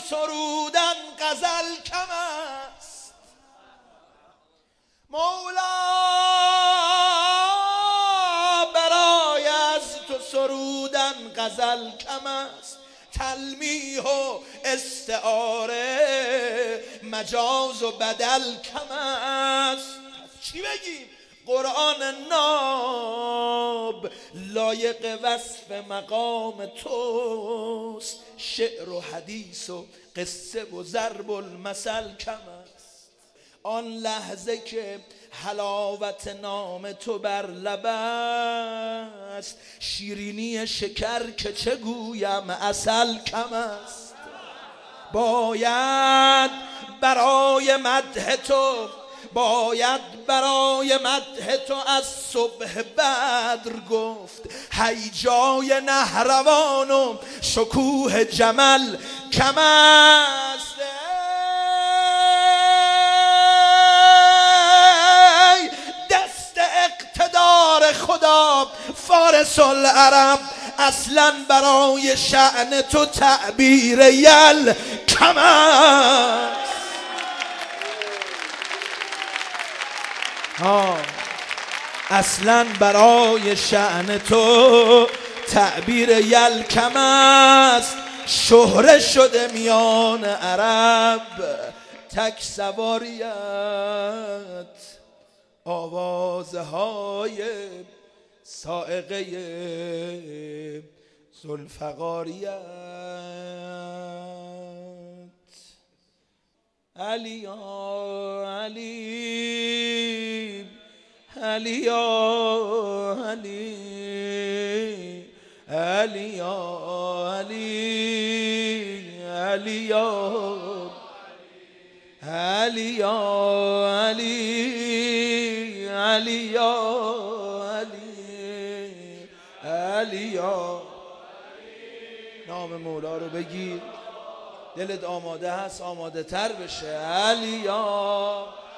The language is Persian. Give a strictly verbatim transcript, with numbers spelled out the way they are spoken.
سرودن غزل کم است. مولا برای از تو سرودن غزل کم است. تلمیح و استعاره مجاز و بدل کم است. چی بگیم؟ قرآن ناب لایق وصف مقام توست. شعر و حدیث و قصه و ضرب المثل کم است. آن لحظه که حلاوت نام تو بر لب است، شیرینی شکر که چه گویم عسل کم است. باید برای مدح تو باید برای مدح تو از صبح بدر گفت. هیجای نهروان و شکوه جمل کم است. ای دست اقتدار خدا فارس العرب، اصلا برای شأن تو تعبیر یل کم است. ها اصلا برای شأن تو تعبیر یل کم است. شهره شده میان عرب تک سواریت، آوازهای صاعقه ذوالفقاریت. علی یا علی، علی یا علی، علی یا علی، علی یا علی یا علی، علی یا علی، علی یا. نام مولا رو بگیر، دلت آماده هست آماده تر بشه. علی یا